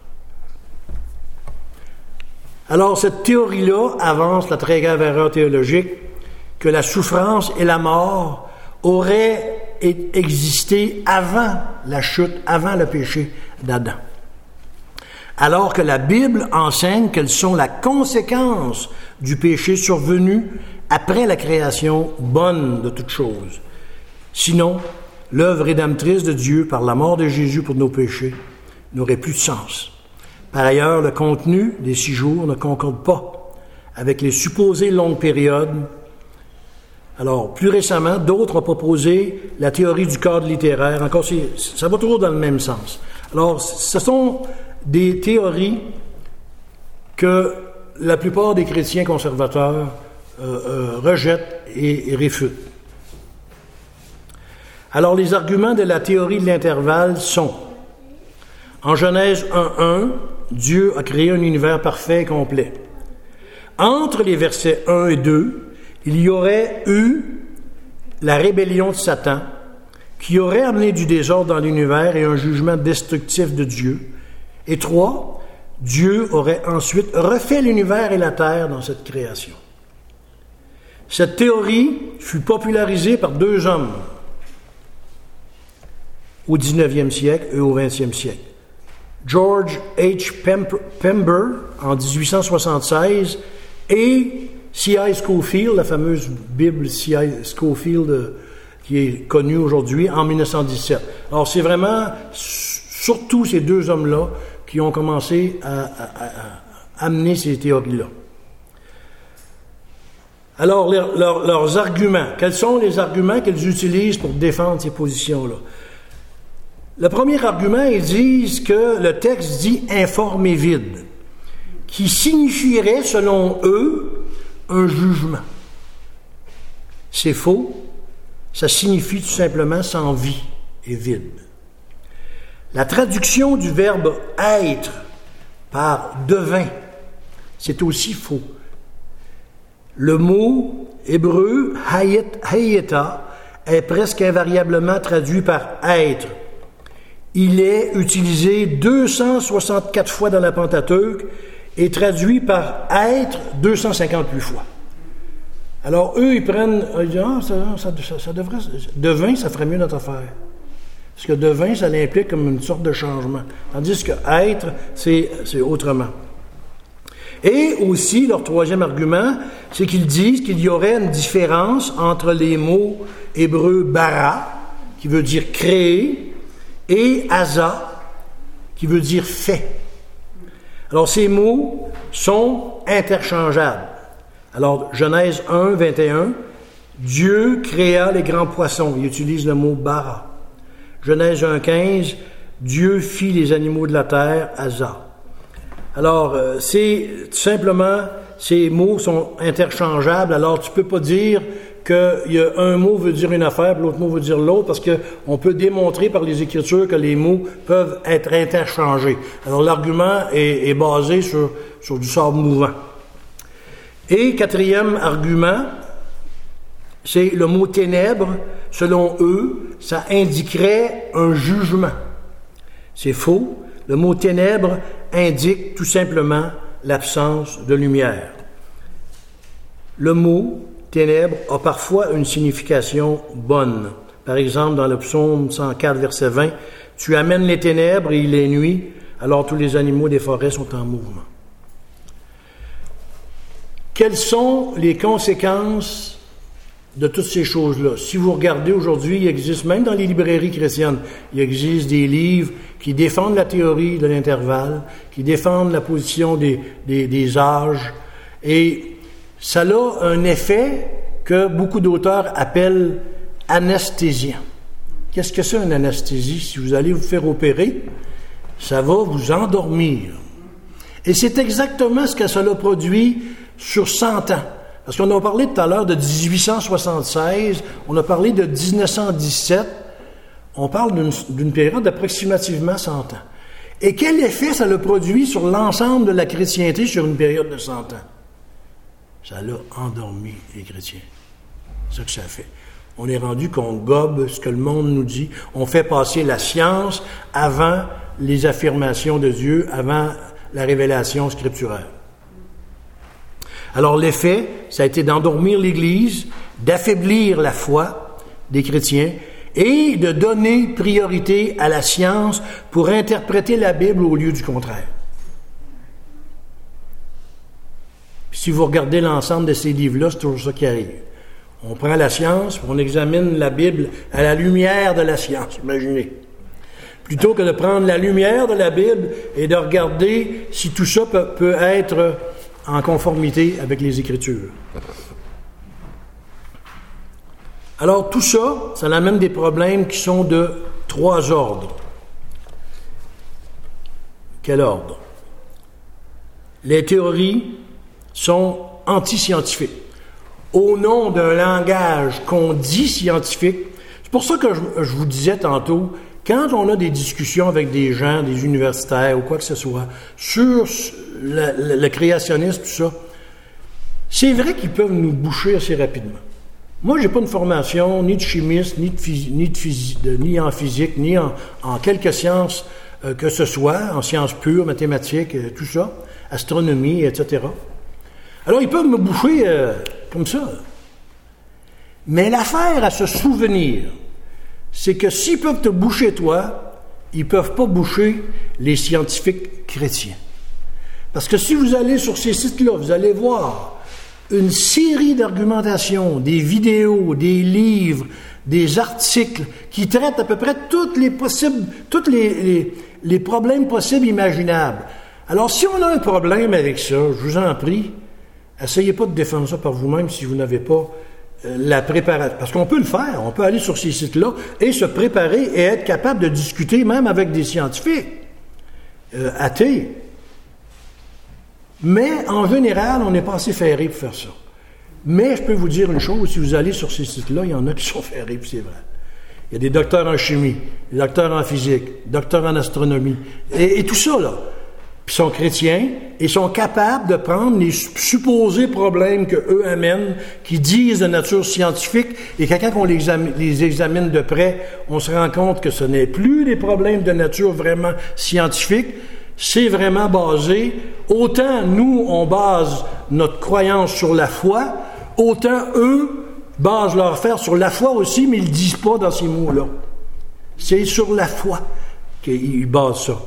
Alors, cette théorie-là avance la très grave erreur théologique que la souffrance et la mort auraient existé avant la chute, avant le péché d'Adam. Alors que la Bible enseigne qu'elles sont la conséquence du péché survenu après la création bonne de toutes choses. Sinon, l'œuvre rédemptrice de Dieu par la mort de Jésus pour nos péchés n'aurait plus de sens. Par ailleurs, le contenu des 6 jours ne concorde pas avec les supposées longues périodes. Alors, plus récemment, d'autres ont proposé la théorie du cadre littéraire. Encore, ça va toujours dans le même sens. Alors, ce sont des théories que la plupart des chrétiens conservateurs rejettent et réfutent. Alors, les arguments de la théorie de l'intervalle sont: en Genèse 1.1, Dieu a créé un univers parfait et complet. Entre les versets 1 et 2, il y aurait eu la rébellion de Satan qui aurait amené du désordre dans l'univers et un jugement destructif de Dieu. Et 3, Dieu aurait ensuite refait l'univers et la terre dans cette création. Cette théorie fut popularisée par 2 hommes au 19e siècle et au 20e siècle. George H. Pember en 1876 et C.I. Scofield, la fameuse Bible C.I. Scofield qui est connue aujourd'hui, en 1917. Alors c'est vraiment surtout ces 2 hommes-là qui ont commencé à amener ces théories-là. Alors, leurs arguments. Quels sont les arguments qu'ils utilisent pour défendre ces positions-là? Le premier argument, ils disent que le texte dit « informe et vide », qui signifierait, selon eux, un jugement. C'est faux. Ça signifie tout simplement sans vie et vide. La traduction du verbe « être » par « devint », c'est aussi faux. Le mot hébreu « hayeta » est presque invariablement traduit par « être ». Il est utilisé 264 fois dans la Pentateuque et traduit par « être » 258 fois. Alors, eux, ils prennent, ils disent, ça devrait, devint, ça ferait mieux notre affaire. Parce que devint, ça l'implique comme une sorte de changement. Tandis que être, c'est autrement. Et aussi, leur troisième argument, c'est qu'ils disent qu'il y aurait une différence entre les mots hébreux bara, qui veut dire créer, et asa, qui veut dire fait. Alors, ces mots sont interchangeables. Alors, Genèse 1, 21, Dieu créa les grands poissons. Il utilise le mot bara. Genèse 1, 15, Dieu fit les animaux de la terre, asa. Alors, c'est tout simplement, ces mots sont interchangeables. Alors, tu peux pas dire que y a un mot veut dire une affaire, l'autre mot veut dire l'autre, parce que on peut démontrer par les Écritures que les mots peuvent être interchangés. Alors, l'argument est basé sur du sable mouvant. Et quatrième argument, c'est le mot ténèbres. Selon eux, ça indiquerait un jugement. C'est faux. Le mot ténèbres indique tout simplement l'absence de lumière. Le mot ténèbres a parfois une signification bonne. Par exemple, dans le psaume 104, verset 20, « Tu amènes les ténèbres et il est nuit, alors tous les animaux des forêts sont en mouvement. » Quelles sont les conséquences de toutes ces choses-là? Si vous regardez aujourd'hui, il existe, même dans les librairies chrétiennes, il existe des livres qui défendent la théorie de l'intervalle, qui défendent la position des âges, et ça a un effet que beaucoup d'auteurs appellent anesthésiant. Qu'est-ce que c'est une anesthésie? Si vous allez vous faire opérer, ça va vous endormir. Et c'est exactement ce que ça a produit sur 100 ans. Parce qu'on a parlé tout à l'heure de 1876, on a parlé de 1917, on parle d'une période d'approximativement 100 ans. Et quel effet ça a produit sur l'ensemble de la chrétienté sur une période de 100 ans? Ça l'a endormi, les chrétiens. C'est ça que ça fait. On est rendu qu'on gobe ce que le monde nous dit. On fait passer la science avant les affirmations de Dieu, avant la révélation scripturaire. Alors l'effet, ça a été d'endormir l'Église, d'affaiblir la foi des chrétiens et de donner priorité à la science pour interpréter la Bible au lieu du contraire. Puis si vous regardez l'ensemble de ces livres-là, c'est toujours ça qui arrive. On prend la science, on examine la Bible à la lumière de la science, imaginez. Plutôt que de prendre la lumière de la Bible et de regarder si tout ça peut être en conformité avec les Écritures. Alors tout ça, ça amène des problèmes qui sont de 3 ordres. Quel ordre? Les théories sont anti-scientifiques. Au nom d'un langage qu'on dit scientifique, c'est pour ça que je vous disais tantôt, quand on a des discussions avec des gens, des universitaires ou quoi que ce soit, sur le créationnisme, tout ça, c'est vrai qu'ils peuvent nous boucher assez rapidement. Moi, j'ai pas une formation ni de chimiste, ni en physique, ni en quelque science que ce soit, en sciences pures, mathématiques, tout ça, astronomie, etc. Alors, ils peuvent me boucher comme ça. Mais l'affaire à se souvenir, c'est que s'ils peuvent te boucher toi, ils peuvent pas boucher les scientifiques chrétiens. Parce que si vous allez sur ces sites-là, vous allez voir une série d'argumentations, des vidéos, des livres, des articles qui traitent à peu près tous les problèmes possibles imaginables. Alors, si on a un problème avec ça, je vous en prie, essayez pas de défendre ça par vous-même si vous n'avez pas la préparation. Parce qu'on peut le faire, on peut aller sur ces sites-là et se préparer et être capable de discuter même avec des scientifiques athées. Mais, en général, on n'est pas assez ferré pour faire ça. Mais, je peux vous dire une chose, si vous allez sur ces sites-là, il y en a qui sont ferrés, puis c'est vrai. Il y a des docteurs en chimie, des docteurs en physique, docteurs en astronomie, et tout ça, là. Puis ils sont chrétiens, et sont capables de prendre les supposés problèmes qu'eux amènent, qui disent de nature scientifique, et quand on les examine de près, on se rend compte que ce n'est plus des problèmes de nature vraiment scientifique, c'est vraiment basé, autant nous, on base notre croyance sur la foi, autant eux basent leur affaire sur la foi aussi, mais ils ne le disent pas dans ces mots-là. C'est sur la foi qu'ils basent ça.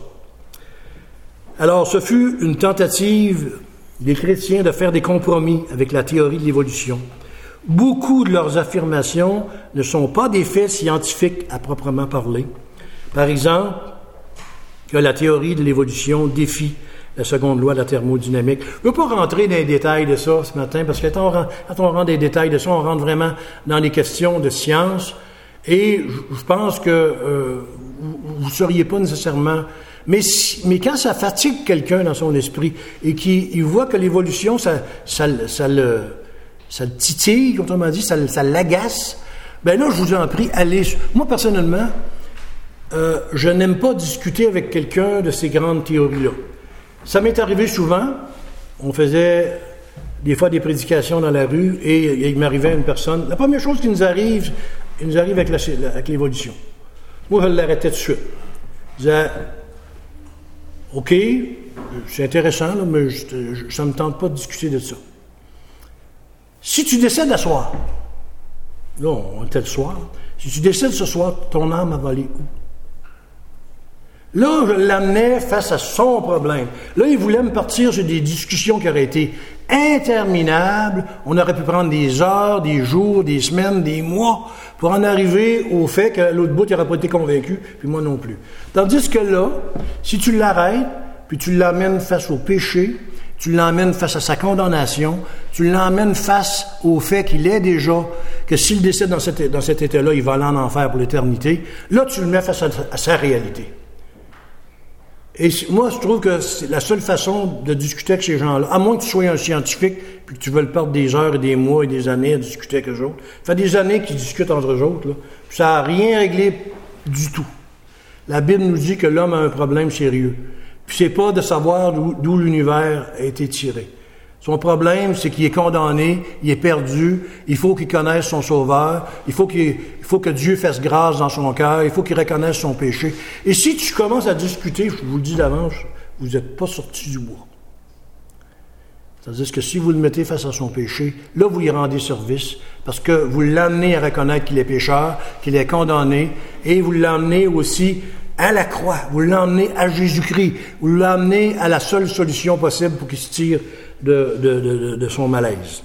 Alors, ce fut une tentative des chrétiens de faire des compromis avec la théorie de l'évolution. Beaucoup de leurs affirmations ne sont pas des faits scientifiques à proprement parler. Par exemple, que la théorie de l'évolution défie la seconde loi de la thermodynamique. Je ne veux pas rentrer dans les détails de ça ce matin, parce que quand on rentre dans les détails de ça, on rentre vraiment dans les questions de science, et je pense que vous ne seriez pas nécessairement... Mais quand ça fatigue quelqu'un dans son esprit, et qu'il voit que l'évolution, ça le titille, autrement dit, ça l'agace, ben là, je vous en prie, allez... Moi, personnellement, je n'aime pas discuter avec quelqu'un de ces grandes théories-là. Ça m'est arrivé souvent. On faisait des fois des prédications dans la rue et il m'arrivait une personne. La première chose qui nous arrive avec l'évolution. Moi, je l'arrêtais tout de suite. Je disais, OK, c'est intéressant, là, mais ça ne me tente pas de discuter de ça. Si tu décèdes à soir, là, on était le soir, si tu décèdes ce soir, ton âme a volé où? Là, je l'amenais face à son problème. Là, il voulait me partir sur des discussions qui auraient été interminables. On aurait pu prendre des heures, des jours, des semaines, des mois pour en arriver au fait que l'autre bout n'aurait pas été convaincu, puis moi non plus. Tandis que là, si tu l'arrêtes, puis tu l'amènes face au péché, tu l'emmènes face à sa condamnation, tu l'emmènes face au fait qu'il est déjà, que s'il décède dans cet état-là, il va aller en enfer pour l'éternité, là, tu le mets face à sa réalité. Et moi, je trouve que c'est la seule façon de discuter avec ces gens-là, à moins que tu sois un scientifique, puis que tu veuilles perdre des heures et des mois et des années à discuter avec eux autres. Ça fait des années qu'ils discutent entre eux autres, là, puis ça n'a rien réglé du tout. La Bible nous dit que l'homme a un problème sérieux. Puis c'est pas de savoir d'où l'univers a été tiré. Son problème, c'est qu'il est condamné, il est perdu, il faut qu'il connaisse son Sauveur, il faut que Dieu fasse grâce dans son cœur, il faut qu'il reconnaisse son péché. Et si tu commences à discuter, je vous le dis d'avance, vous n'êtes pas sorti du bois. C'est-à-dire que si vous le mettez face à son péché, là, vous y rendez service, parce que vous l'amenez à reconnaître qu'il est pécheur, qu'il est condamné, et vous l'amenez aussi à la croix, vous l'emmenez à Jésus-Christ, vous l'emmenez à la seule solution possible pour qu'il se tire de son malaise.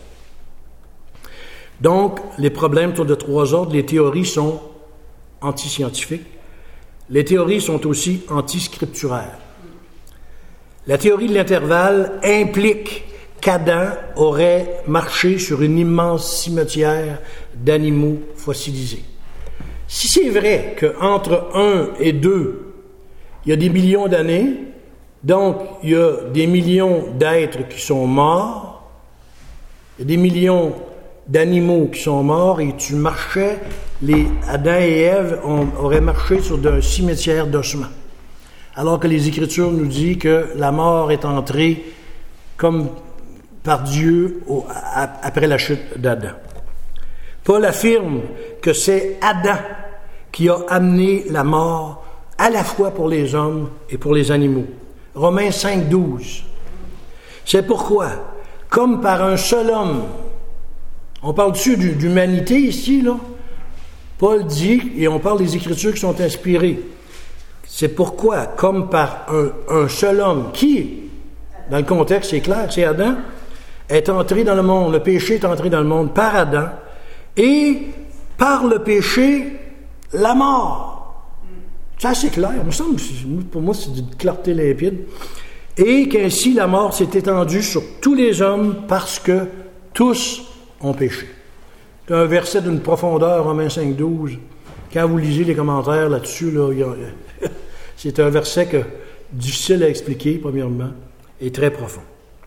Donc, les problèmes sont de trois ordres. Les théories sont anti-scientifiques. Les théories sont aussi anti-scripturaires. La théorie de l'intervalle implique qu'Adam aurait marché sur une immense cimetière d'animaux fossilisés. Si c'est vrai qu'entre 1 et 2, il y a des millions d'années, donc il y a des millions d'êtres qui sont morts, il y a des millions d'animaux qui sont morts, et tu marchais, Adam et Ève auraient marché sur un cimetière d'ossements. Alors que les Écritures nous disent que la mort est entrée comme par Dieu après la chute d'Adam. Paul affirme que c'est Adam qui a amené la mort à la fois pour les hommes et pour les animaux. Romains 5,12. C'est pourquoi, comme par un seul homme, on parle dessus d'humanité ici, là, Paul dit, et on parle des Écritures qui sont inspirées, c'est pourquoi, comme par un seul homme, qui, dans le contexte, c'est clair, c'est Adam, est entré dans le monde, le péché est entré dans le monde par Adam, et par le péché, la mort. C'est assez clair, il me semble, pour moi c'est une clarté limpide. Et qu'ainsi la mort s'est étendue sur tous les hommes parce que tous ont péché. C'est un verset d'une profondeur, Romains 5,12. Quand vous lisez les commentaires là-dessus, là, c'est un verset difficile à expliquer, premièrement, et très profond.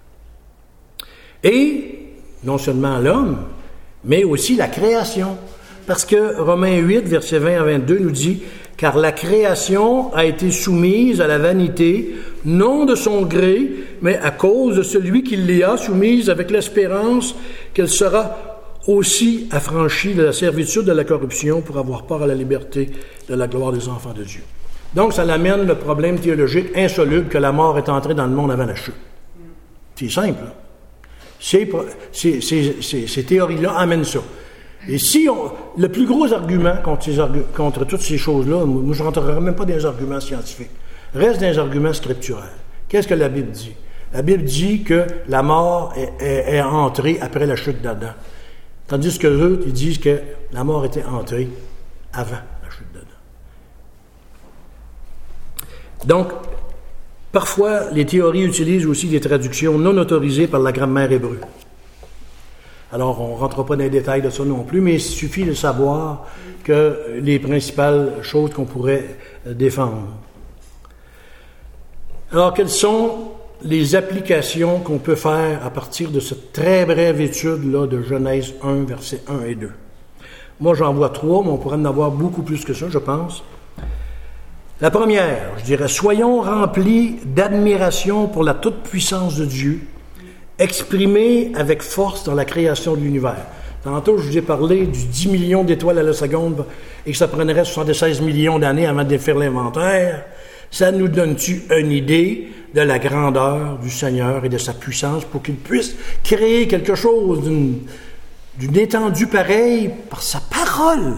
Et, non seulement l'homme, mais aussi la création. Parce que Romains 8, versets 20 à 22 nous dit « Car la création a été soumise à la vanité, non de son gré, mais à cause de celui qui l'y a soumise avec l'espérance qu'elle sera aussi affranchie de la servitude de la corruption pour avoir part à la liberté de la gloire des enfants de Dieu. » Donc, ça amène le problème théologique insoluble que la mort est entrée dans le monde avant la chute. C'est simple. Ces théories-là amènent ça. Et si le plus gros argument contre toutes ces choses-là, moi je ne rentrerai même pas dans les arguments scientifiques, reste dans les arguments scripturels. Qu'est-ce que la Bible dit? La Bible dit que la mort est entrée après la chute d'Adam. Tandis que eux, ils disent que la mort était entrée avant la chute d'Adam. Donc, parfois, les théories utilisent aussi des traductions non autorisées par la grammaire hébreu. Alors, on ne rentre pas dans les détails de ça non plus, mais il suffit de savoir que les principales choses qu'on pourrait défendre. Alors, quelles sont les applications qu'on peut faire à partir de cette très brève étude-là de Genèse 1, versets 1 et 2? Moi, j'en vois 3, mais on pourrait en avoir beaucoup plus que ça, je pense. La première, je dirais, soyons remplis d'admiration pour la toute-puissance de Dieu, exprimée avec force dans la création de l'univers. Tantôt, je vous ai parlé du 10 millions d'étoiles à la seconde et que ça prendrait 76 millions d'années avant de faire l'inventaire. Ça nous donne-tu une idée de la grandeur du Seigneur et de sa puissance pour qu'il puisse créer quelque chose d'une étendue pareille par sa parole?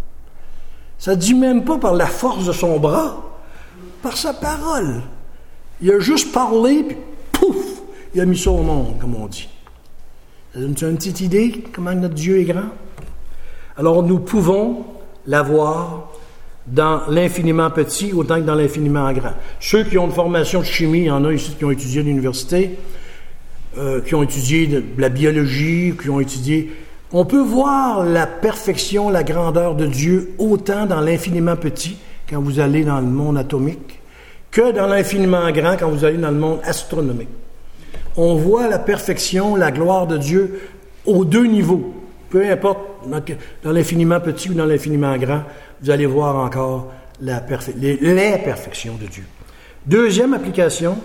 Ça ne dit même pas par la force de son bras, par sa parole. Il a juste parlé, puis pouf, il a mis ça au monde, comme on dit. Ça donne-tu une petite idée comment notre Dieu est grand? Alors nous pouvons l'avoir dans l'infiniment petit autant que dans l'infiniment grand. Ceux qui ont une formation de chimie, il y en a ici qui ont étudié à l'université, qui ont étudié de la biologie, qui ont étudié... On peut voir la perfection, la grandeur de Dieu autant dans l'infiniment petit, quand vous allez dans le monde atomique, que dans l'infiniment grand, quand vous allez dans le monde astronomique. On voit la perfection, la gloire de Dieu aux deux niveaux. Peu importe dans l'infiniment petit ou dans l'infiniment grand, vous allez voir encore les perfections de Dieu. Deuxième application,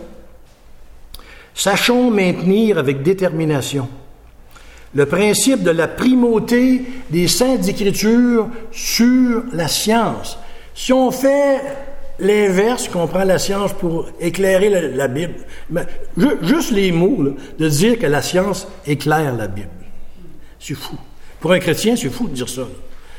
sachons maintenir avec détermination le principe de la primauté des saintes écritures sur la science. Si on fait l'inverse, qu'on prend la science pour éclairer la Bible, ben, juste les mots, là, de dire que la science éclaire la Bible, c'est fou. Pour un chrétien, c'est fou de dire ça.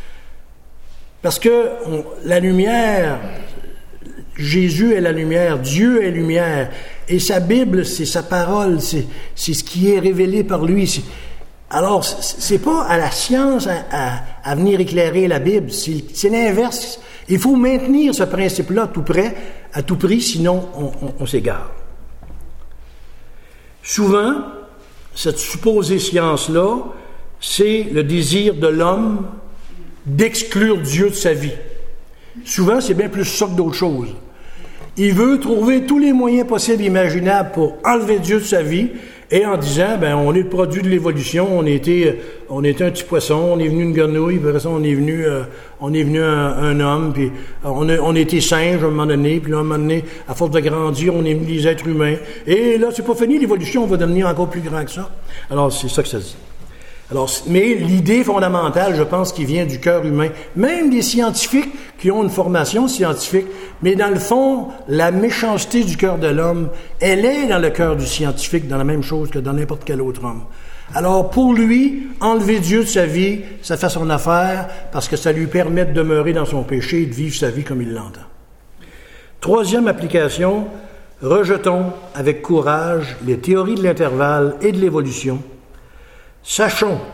Parce que la lumière, Jésus est la lumière, Dieu est lumière, et sa Bible, c'est sa parole, c'est ce qui est révélé par lui. Alors, c'est pas à la science à venir éclairer la Bible, c'est l'inverse. Il faut maintenir ce principe-là à tout prix, sinon on s'égare. Souvent, cette supposée science-là, c'est le désir de l'homme d'exclure Dieu de sa vie. Souvent, c'est bien plus ça que d'autres choses. Il veut trouver tous les moyens possibles et imaginables pour enlever Dieu de sa vie, et en disant, ben, on est le produit de l'évolution, on était un petit poisson, on est venu une grenouille, puis après ça, on est venu un homme, puis on était singe à un moment donné, puis là, à un moment donné, à force de grandir, on est venu des êtres humains. Et là, c'est pas fini, l'évolution, on va devenir encore plus grand que ça. Alors, c'est ça que ça dit. Alors, mais l'idée fondamentale, je pense, qui vient du cœur humain, même des scientifiques qui ont une formation scientifique, mais dans le fond, la méchanceté du cœur de l'homme, elle est dans le cœur du scientifique, dans la même chose que dans n'importe quel autre homme. Alors, pour lui, enlever Dieu de sa vie, ça fait son affaire, parce que ça lui permet de demeurer dans son péché et de vivre sa vie comme il l'entend. Troisième application, rejetons avec courage les théories de l'intervalle et de l'évolution. Sachons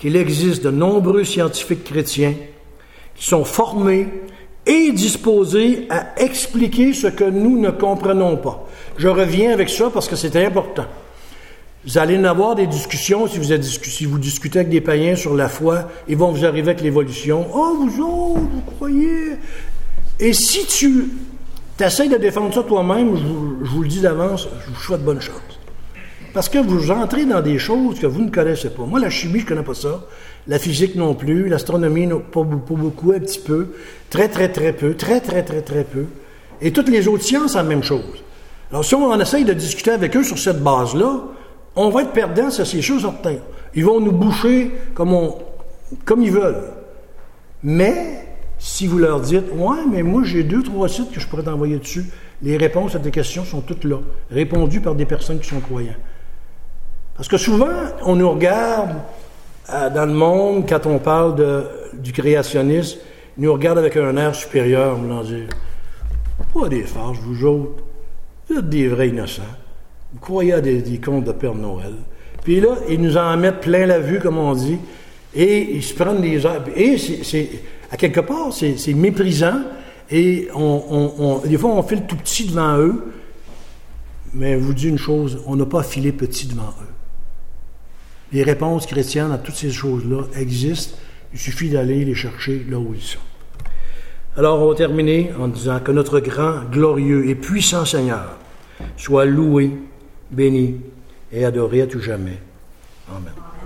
qu'il existe de nombreux scientifiques chrétiens qui sont formés et disposés à expliquer ce que nous ne comprenons pas. Je reviens avec ça parce que c'est important. Vous allez en avoir des discussions, si vous discutez avec des païens sur la foi, ils vont vous arriver avec l'évolution. « Oh, vous autres, vous croyez... » Et si tu essaies de défendre ça toi-même, je vous le dis d'avance, je vous souhaite bonne chance. Parce que vous entrez dans des choses que vous ne connaissez pas. Moi, la chimie, je ne connais pas ça. La physique non plus. L'astronomie, pas beaucoup, un petit peu. Très peu. Très peu. Et toutes les autres sciences, la même chose. Alors, si on essaye de discuter avec eux sur cette base-là, on va être perdants, ça c'est sûr certain. Ils vont nous boucher comme ils veulent. Mais, si vous leur dites, « Ouais, mais moi, j'ai 2-3 sites que je pourrais t'envoyer dessus. » Les réponses à tes questions sont toutes là, répondues par des personnes qui sont croyants. Parce que souvent, on nous regarde dans le monde, quand on parle du créationnisme, ils nous regardent avec un air supérieur, on va dire, pas des farces, vous autres, vous êtes des vrais innocents. Vous croyez à des contes de Père Noël. Puis là, ils nous en mettent plein la vue, comme on dit, et ils se prennent des airs. Et à quelque part, c'est méprisant, et des fois, on file tout petit devant eux, mais je vous dis une chose, on n'a pas filé petit devant eux. Les réponses chrétiennes à toutes ces choses-là existent. Il suffit d'aller les chercher là où ils sont. Alors, on va terminer en disant que notre grand, glorieux et puissant Seigneur soit loué, béni et adoré à tout jamais. Amen.